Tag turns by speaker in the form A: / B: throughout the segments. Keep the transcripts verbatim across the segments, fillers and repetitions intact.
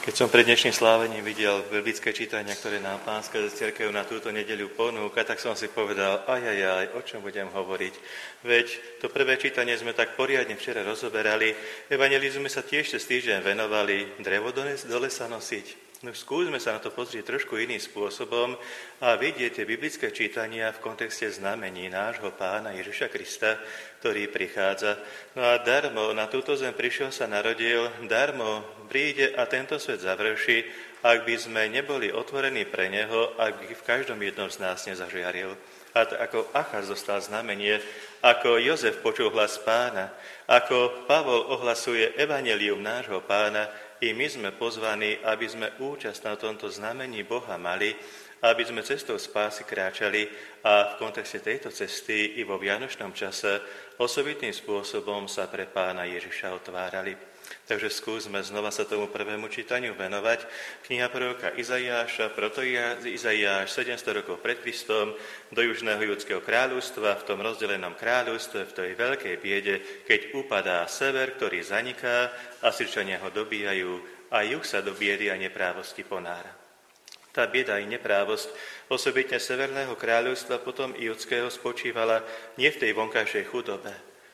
A: Keď som pred dnešným slávením videl biblické čítania, ktoré nám Pánska cirkev na túto nedeľu ponúka, tak som si povedal, ajajaj, o čom budem hovoriť. Veď to prvé čítanie sme tak poriadne včera rozoberali, evangelizmu sa tiež cez týždeň venovali, drevo do lesa nosiť. No skúsme sa na to pozrieť trošku iným spôsobom a vidieť tie biblické čítania v kontexte znamení nášho Pána Ježiša Krista, ktorý prichádza. No a darmo na túto zem prišiel, sa narodil, darmo príde a tento svet završí, ak by sme neboli otvorení pre neho, ak by v každom jednom z nás nezažiaril. A to ako Achaz dostal znamenie, ako Jozef počul hlas Pána, ako Pavol ohlasuje evanjelium nášho Pána, i my sme pozvaní, aby sme účasť na tomto znamení Boha mali, aby sme cestou spásy kráčali a v kontexte tejto cesty i vo vianočnom čase osobitným spôsobom sa pre Pána Ježiša otvárali. Takže skúsme znova sa tomu prvému čítaniu venovať. Kniha proroka Izaiáša, proto Izaiáš sedemsto rokov pred Kristom do južného judského kráľovstva, v tom rozdelenom kráľovstve, v tej veľkej biede, keď upadá sever, ktorý zaniká, Asýrčania ho dobíjajú a juh sa do biedy a neprávosti ponára. Tá bieda i neprávosť osobitne severného kráľovstva potom i judského spočívala nie v tej vonkajšej chudobe,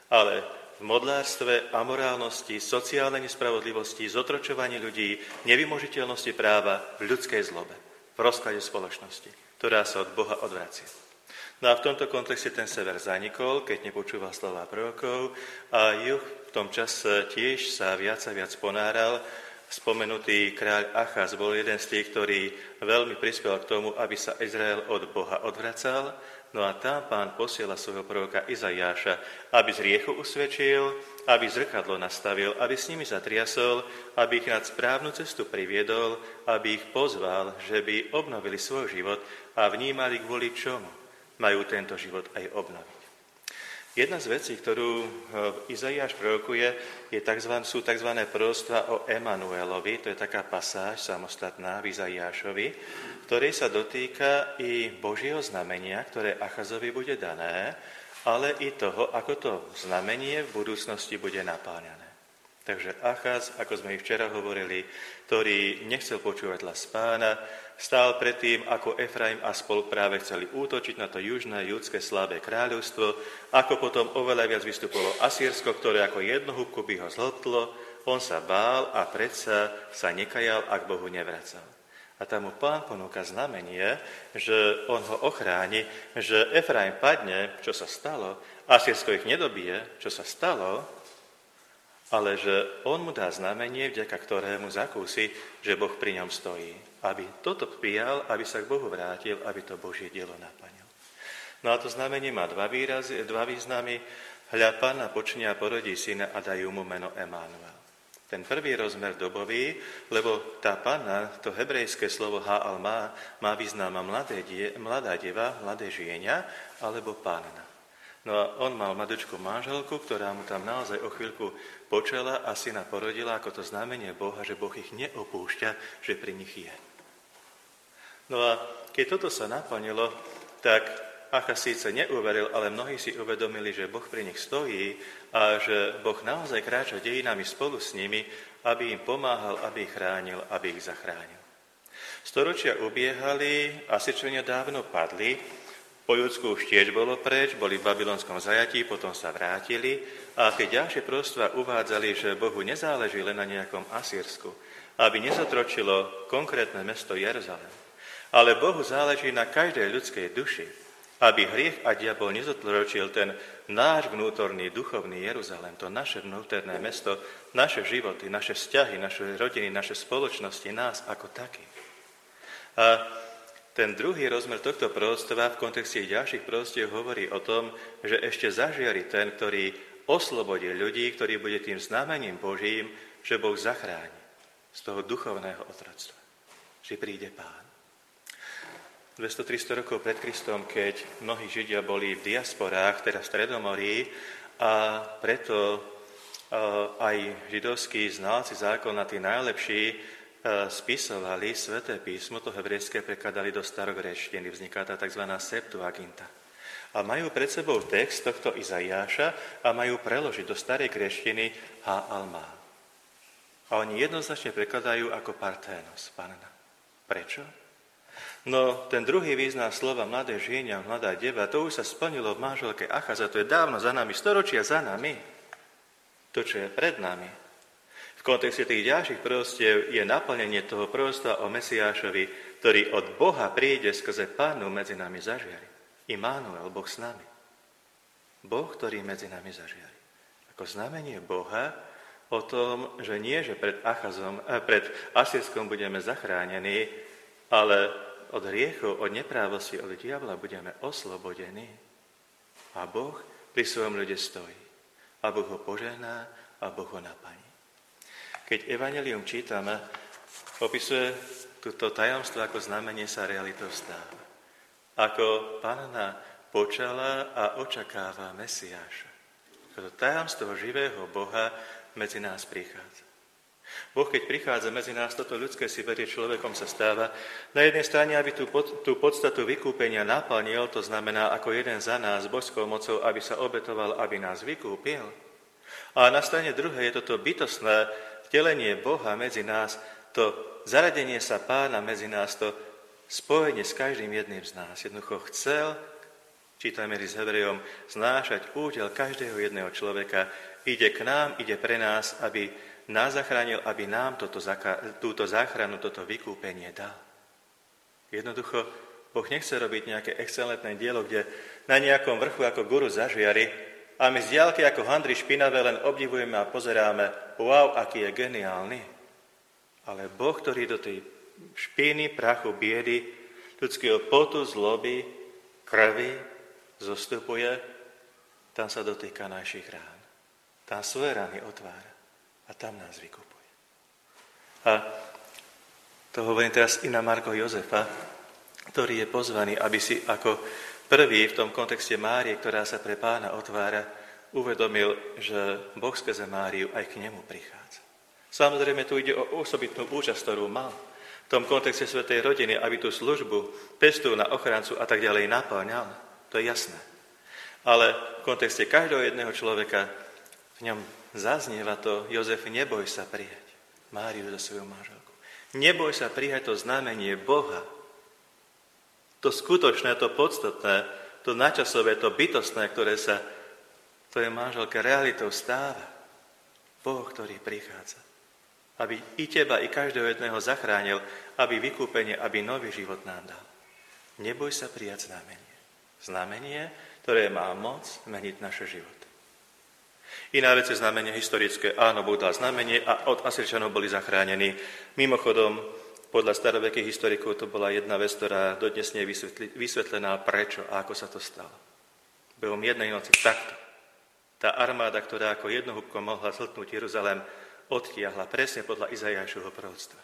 A: ale v modlárstve, amorálnosti, sociálnej nespravodlivosti, zotročovaní ľudí, nevymožiteľnosti práva, v ľudskej zlobe, v rozklade spoločnosti, ktorá sa od Boha odvracia. No a v tomto kontexte ten sever zanikol, keď nepočúval slova prorokov a juh v tom čase tiež sa viac a viac ponáral. Spomenutý kráľ Achaz bol jeden z tých, ktorý veľmi prispel k tomu, aby sa Izrael od Boha odvracal. No a tam Pán posiela svojho proroka Izaiáša, aby z riechu usvedčil, aby zrkadlo nastavil, aby s nimi zatriasol, aby ich nad správnu cestu priviedol, aby ich pozval, že by obnovili svoj život a vnímali, kvôli čomu majú tento život aj obnoviť. Jedna z vecí, ktorú Izaiáš prorokuje, je tzv. Sú tzv. Proroctvá o Emanuelovi, to je taká pasáž samostatná v Izaiášovi, v ktorej sa dotýka i Božieho znamenia, ktoré Achazovi bude dané, ale i toho, ako to znamenie v budúcnosti bude napáľané. Takže Achaz, ako sme i včera hovorili, ktorý nechcel počúvať hlas Pána, stál pred tým, ako Efraim a spol práve chceli útočiť na to južné judské slabé kráľovstvo, ako potom oveľa viac vystupovalo Asýrsko, ktoré ako jednu húbku by ho zhltlo, on sa bál a predsa sa nekajal, ak Bohu nevracal. A tam mu Pán ponúka znamenie, že on ho ochráni, že Efraim padne, čo sa stalo, Asýrsko ich nedobije, čo sa stalo, ale že on mu dá znamenie, vďaka ktorému zakúsi, že Boh pri ňom stojí. Aby toto prijal, aby sa k Bohu vrátil, aby to Božie dielo naplnil. No a to znamenie má dva výrazy, dva významy. Hľa, Panna počne a porodí syna a dajú mu meno Emanuel. Ten prvý rozmer dobový, lebo tá Panna, to hebrejské slovo Ha'alma, má význam mladé die, mladá deva, mladé žienia, alebo Panna. No a on mal mladúčku manželku, ktorá mu tam naozaj o chvíľku počala a syna porodila ako to znamenie Boha, že Boh ich neopúšťa, že pri nich je. No a keď toto sa naplnilo, tak Achaz síce neuveril, ale mnohí si uvedomili, že Boh pri nich stojí a že Boh naozaj kráča dejinami spolu s nimi, aby im pomáhal, aby ich chránil, aby ich zachránil. Storočia ubiehali, Asýrčania dávno padli, po Judsku už tiež bolo preč, boli v babylonskom zajatí, potom sa vrátili a tie ďalšie proroctvá uvádzali, že Bohu nezáleží len na nejakom Asýrsku, aby nezotročilo konkrétne mesto Jeruzalém. Ale Bohu záleží na každej ľudskej duši, aby hriech a diabol nezotročil ten náš vnútorný duchovný Jeruzalém, to naše vnútorné mesto, naše životy, naše vzťahy, naše rodiny, naše spoločnosti, nás ako takých. A ten druhý rozmer tohto proroctva v kontexte ďalších proroctiev hovorí o tom, že ešte zažiari ten, ktorý oslobodí ľudí, ktorý bude tým znamením Božím, že Boh zachráni z toho duchovného otroctva. Že príde Pán. dvesto tristo rokov pred Kristom, keď mnohí Židia boli v diasporách, teda v Stredomorí, a preto aj židovskí znalci zákona, tí najlepší, spisovali Sväté písmo, to hebrejské prekladali do starogréčtiny, vzniká tá tzv. Septuaginta. A majú pred sebou text tohto Izaiáša a majú preložiť do starej gréčtiny Ha'alma. A oni jednoznačne prekladajú ako Parténos, panna. Prečo? No, ten druhý význam slova mladé žieňa, mladá deva, to už sa splnilo v manželke Achaza, to je dávno za nami, storočia za nami. To, čo je pred nami. V kontexte tých ďalších proroctiev je naplnenie toho proroctva o Mesiášovi, ktorý od Boha príde skrze Pánu medzi nami zažiari. Immanuel, Boh s nami. Boh, ktorý medzi nami zažiari. Ako znamenie Boha o tom, že nie, že pred Achazom, pred Asýrskom budeme zachránení, ale od hriechov, od neprávosti, od diabla budeme oslobodení. A Boh pri svojom ľude stojí. A Boh ho požehná a Boh ho naplní. Keď Evangelium čítame, opisuje toto tajomstvo ako znamenie sa realitou stáva. Ako panna počala a očakáva Mesiáša. Toto tajomstvo živého Boha medzi nás prichádza. Boh, keď prichádza medzi nás, toto ľudské si berie človekom sa stáva. Na jednej strane, aby tú, pod, tú podstatu vykúpenia naplnil, to znamená ako jeden za nás božskou mocou, aby sa obetoval, aby nás vykúpil. A na strane druhej je toto bytostné vtelenie Boha medzi nás, to zaradenie sa Pána medzi nás, to spojenie s každým jedným z nás. Jednoducho chcel, čítame z Hebrejom, znášať údel každého jedného človeka, ide k nám, ide pre nás, aby nás zachránil, aby nám toto, túto záchranu, toto vykúpenie dal. Jednoducho, Boh nechce robiť nejaké excelentné dielo, kde na nejakom vrchu ako guru zažiari a my z diaľky ako handry špinavé len obdivujeme a pozeráme, wow, aký je geniálny. Ale Boh, ktorý do tej špiny, prachu, biedy, ľudského potu, zloby, krvi zostupuje, tam sa dotýka našich rán. Tam svoje rány otvára a tam nás vykupuje. A to hovorím teraz i na Marko Jozefa, ktorý je pozvaný, aby si ako prvý v tom kontexte Márie, ktorá sa pre Pána otvára, uvedomil, že Boh skrze Máriu aj k nemu prichádza. Samozrejme, tu ide o osobitnú účasť, ktorú mal v tom kontexte svätej rodiny, aby tú službu pestúna, ochrancu a tak ďalej naplňal. To je jasné. Ale v kontexte každého jedného človeka v ňom zaznieva to, Jozef, neboj sa prijať Máriu za svoju manželku. Neboj sa prijať to znamenie Boha. To skutočné, to podstatné, to načasové, to bytostné, ktoré sa tvojej manželke realitou stáva. Boh, ktorý prichádza. Aby i teba, i každého jedného zachránil, aby vykúpenie, aby nový život nám dal. Neboj sa prijať znamenie. Znamenie, ktoré má moc meniť naše životy. Iná vec je znamenie historické. Áno, Boh dal znamenie a od Asýrčanov boli zachránení. Mimochodom, podľa starovekých historikov to bola jedna vec, ktorá dodnes nie je vysvetlená, prečo a ako sa to stalo. Behom jednej noci takto. Tá armáda, ktorá ako jednohúbkom mohla zhltnúť Jeruzalém, odtiahla presne podľa Izaiášovho proroctva.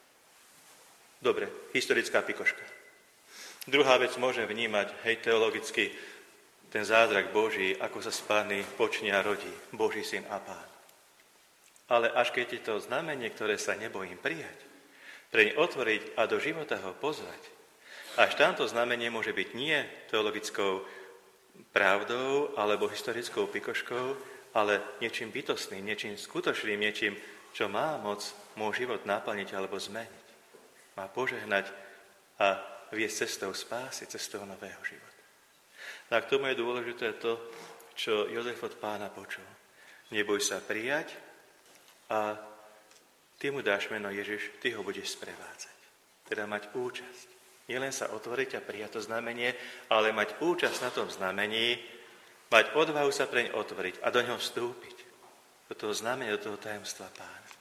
A: Dobre, historická pikoška. Druhá vec môže vnímať, hej, teologicky, ten zázrak Boží, ako sa z Pány počne a rodí, Boží syn a Pán. Ale až keď je to znamenie, ktoré sa nebojím prijať, preň otvoriť a do života ho pozvať, až tamto znamenie môže byť nie teologickou pravdou alebo historickou pikoškou, ale niečím bytostným, niečím skutočným, niečím, čo má moc môj život naplniť alebo zmeniť. Má požehnať a viesť cestou spásy, cestou nového života. No a k tomu je dôležité to, čo Jozef od Pána počul. Neboj sa prijať a ty mu dáš meno Ježiš, ty ho budeš sprevádzať. Teda mať účasť. Nielen sa otvoriť a prijať to znamenie, ale mať účasť na tom znamení, mať odvahu sa preň otvoriť a do ňoho vstúpiť. Do toho znamenia, do toho tajomstva Pána.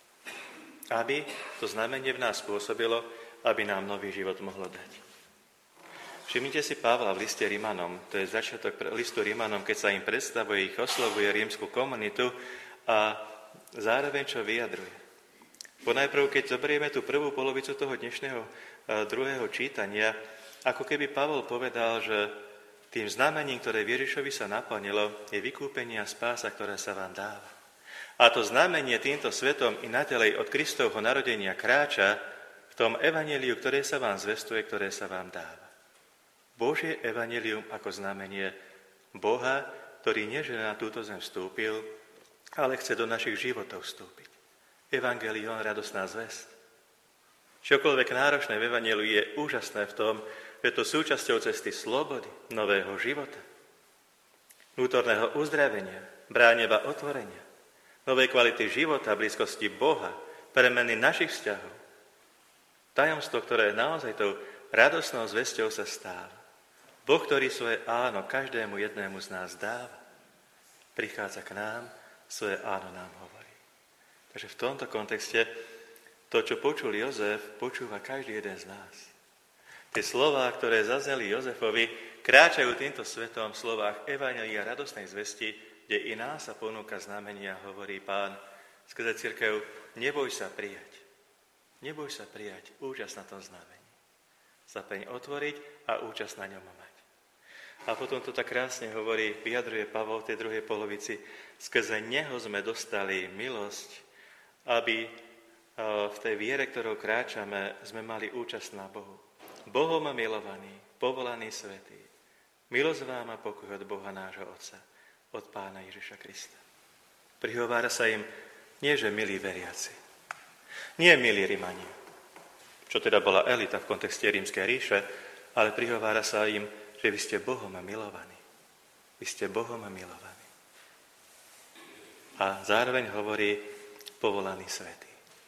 A: Aby to znamenie v nás spôsobilo, aby nám nový život mohlo dať. Všimnite si Pavla v liste Rimanom, to je začiatok listu Rimanom, keď sa im predstavuje, ich oslovuje rímsku komunitu a zároveň čo vyjadruje. Ponajprv, keď zoberieme tú prvú polovicu toho dnešného druhého čítania, ako keby Pavol povedal, že tým znamením, ktoré v Ježišovi sa naplnilo, je vykúpenie a spása, ktorá sa vám dáva. A to znamenie týmto svetom i naďalej od Kristovho narodenia kráča v tom evanjeliu, ktoré sa vám zvestuje, ktoré sa vám dáva. Božie evanjelium ako znamenie Boha, ktorý nie že na túto zem vstúpil, ale chce do našich životov vstúpiť. Evangelion, radosná zvesť. Čokoľvek náročné v evanjeliu je úžasné v tom, že je to súčasťou cesty slobody, nového života, vnútorného uzdravenia, bráneva otvorenia, novej kvality života, blízkosti Boha, premeny našich vzťahov. Tajomstvo, ktoré naozaj tou radosnou zvesťou sa stáva. Boh, ktorý svoje áno každému jednému z nás dáva, prichádza k nám, svoje áno nám hovorí. Takže v tomto kontexte to, čo počul Jozef, počúva každý jeden z nás. Tie slová, ktoré zazneli Jozefovi, kráčajú týmto svetom v slovách evanjelia radosnej zvesti, kde i nás sa ponúka znamenia, hovorí Pán skrze cirkev, neboj sa prijať. Neboj sa prijať účasť na tom znamení. Zapeň otvoriť a účasť na ňom mať. A potom to tak krásne hovorí, vyjadruje Pavol v tej druhej polovici, skrze neho sme dostali milosť, aby v tej viere, ktorou kráčame, sme mali účasť na Bohu. Bohom milovaný, povolaný svätý, milosť vám a pokoj od Boha nášho Otca, od Pána Ježiša Krista. Prihovára sa im nie, že milí veriaci, nie milí Rimani, čo teda bola elita v kontexte rímskej ríše, ale prihovára sa im, že vy ste Bohom milovaní. Vy ste Bohom milovaní. A zároveň hovorí povolaný svätý.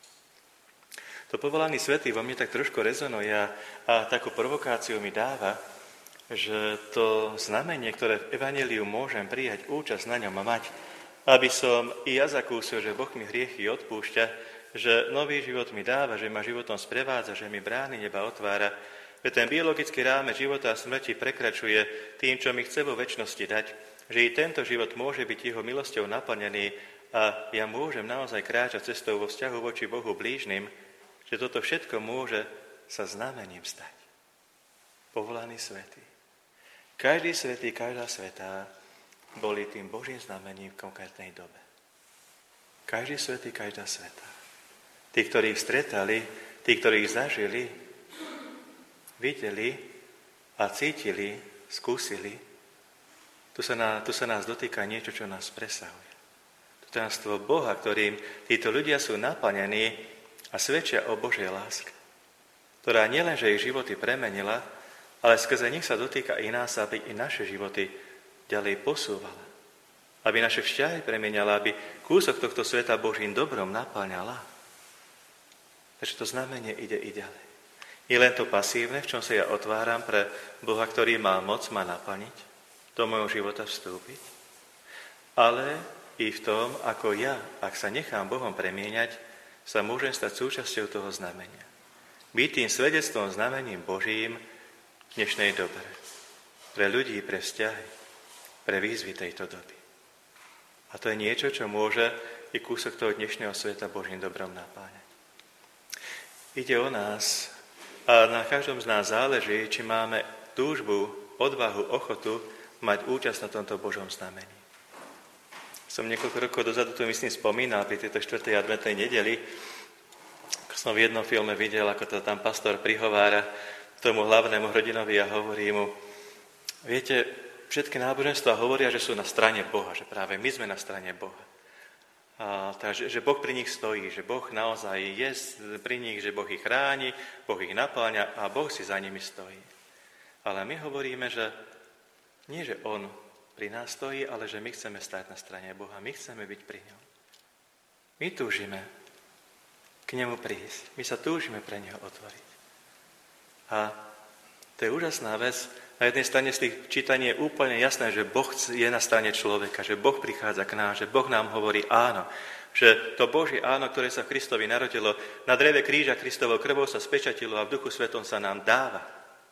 A: To povolaný svätý vo mne tak trošku rezonuje a, a takú provokáciu mi dáva, že to znamenie, ktoré v evanjeliu môžem prijať, účasť na ňom a mať, aby som i ja zakúsil, že Boh mi hriechy odpúšťa, že nový život mi dáva, že ma životom sprevádza, že mi brány neba otvára, že ten biologický rámec života a smrti prekračuje tým, čo mi chce vo večnosti dať, že i tento život môže byť jeho milosťou naplnený a ja môžem naozaj kráčať cestou vo vzťahu voči Bohu blížnym, že toto všetko môže sa znamením stať. Povolaný svätý. Každý svätý, každá svätá boli tým Božím znamením v konkrétnej dobe. Každý svätý, každá svätá. Tí, ktorí ich stretali, tí, ktorí ich zažili, videli a cítili, skúsili, tu sa, na, tu sa nás dotýka niečo, čo nás presahuje. To tajomstvo Boha, ktorým títo ľudia sú naplnení a svedčia o Božej láske, ktorá nielenže ich životy premenila, ale skrze nich sa dotýka i nás, aby i naše životy ďalej posúvala. Aby naše vzťahy premieniala, aby kúsok tohto sveta Božím dobrom naplňala. Takže to znamenie ide i ďalej. Je len to pasívne, v čom sa ja otváram pre Boha, ktorý má moc ma naplniť, do môjho života vstúpiť, ale i v tom, ako ja, ak sa nechám Bohom premieňať, sa môžem stať súčasťou toho znamenia. Byť tým svedectvom, znamením Božím v dnešnej dobe. Pre ľudí, pre vzťahy, pre výzvy tejto doby. A to je niečo, čo môže i kúsok toho dnešného sveta Božím dobrom napáňať. Ide o nás a na každom z nás záleží, či máme túžbu, odvahu, ochotu mať účasť na tomto Božom znamení. Som niekoľko rokov dozadu to myslím spomínal pri tejto štvrtej adventnej nedeli, ako som v jednom filme videl, ako to tam pastor prihovára tomu hlavnému hrdinovi a hovorí mu, viete, všetky náboženstvá hovoria, že sú na strane Boha, že práve my sme na strane Boha. A, takže, že Boh pri nich stojí, že Boh naozaj je pri nich, že Boh ich chráni, Boh ich napáňa a Boh si za nimi stojí. Ale my hovoríme, že nie, že On pri nás stojí, ale že my chceme stať na strane Boha, my chceme byť pri ňom. My túžime k nemu prísť, my sa túžime pre neho otvoriť. A to je úžasná vec. Na jednej strane z tých čítaní je úplne jasné, že Boh je na strane človeka, že Boh prichádza k nám, že Boh nám hovorí áno, že to Božie áno, ktoré sa v Kristovi narodilo, na dreve kríža Kristovou krvou sa spečatilo a v Duchu Svetom sa nám dáva.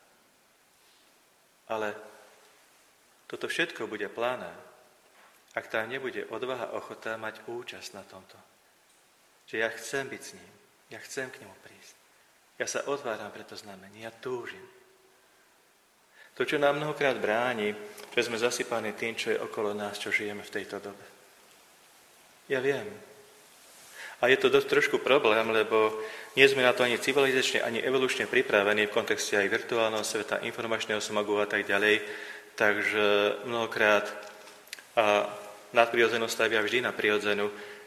A: Ale toto všetko bude plané, ak tam nebude odvaha, ochota mať účasť na tomto. Že ja chcem byť s ním, ja chcem k nemu prísť. Ja sa otváram pre to znamenie, ja túžim. To, čo nám mnohokrát bráni, že sme zasypaní tým, čo je okolo nás, čo žijeme v tejto dobe. Ja viem. A je to dosť trošku problém, lebo nie sme na to ani civilizačne, ani evolučne pripravení v kontexte aj virtuálneho sveta, informačného smogu a tak ďalej. Takže mnohokrát a nadprirodzenosť stavia vždy na prirodzenú.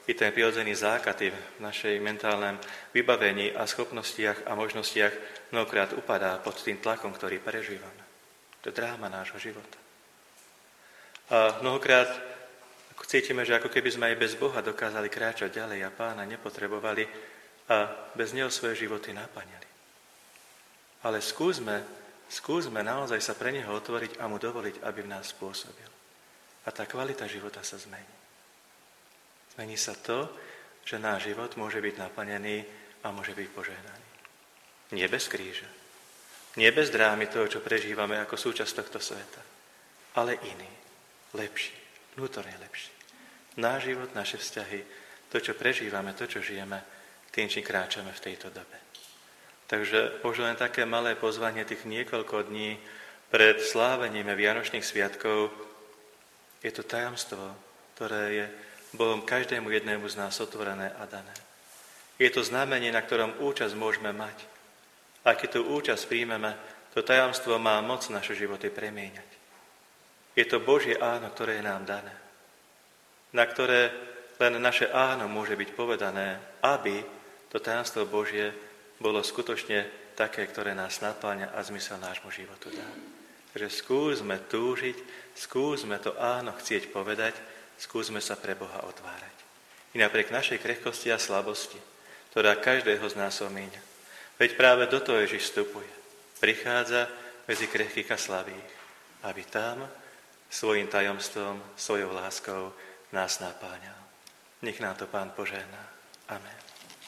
A: i ten prirodzený zákaty v našej mentálnom vybavení a schopnostiach a možnostiach mnohokrát upadá pod tým tlakom, ktorý prežívame. To je dráma nášho života. A mnohokrát cítime, že ako keby sme aj bez Boha dokázali kráčať ďalej a Pána nepotrebovali a bez Neho svoje životy naplnili. Ale skúsme, skúsme naozaj sa pre Neho otvoriť a Mu dovoliť, aby v nás pôsobil. A tá kvalita života sa zmení. Zmení sa to, že náš život môže byť naplnený a môže byť požehnaný. Nie bez kríža. Nie bez drámy toho, čo prežívame ako súčasť tohto sveta. Ale iný, lepší, vnútorne lepší. Náš život, naše vzťahy, to, čo prežívame, to, čo žijeme, tým, či kráčame v tejto dobe. Takže možno len také malé pozvanie tých niekoľko dní pred slávením Vianočných sviatkov. Je to tajomstvo, ktoré je Bohom každému jednému z nás otvorené a dané. Je to znamenie, na ktorom účasť môžeme mať. A keď tú účasť príjmeme, to tajomstvo má moc naše životy premieňať. Je to Božie áno, ktoré je nám dané. Na ktoré len naše áno môže byť povedané, aby to tajomstvo Božie bolo skutočne také, ktoré nás napĺňa a zmysel nášmu životu dá. Takže skúsme túžiť, skúsme to áno chcieť povedať, skúsme sa pre Boha otvárať. I napriek našej krehkosti a slabosti, ktorá každého z nás omíňa. Veď práve do toho Ježiš vstupuje. Prichádza medzi krehkých a slabých, aby tam svojim tajomstvom, svojou láskou nás napáňal. Nech nám to Pán požehná. Amen.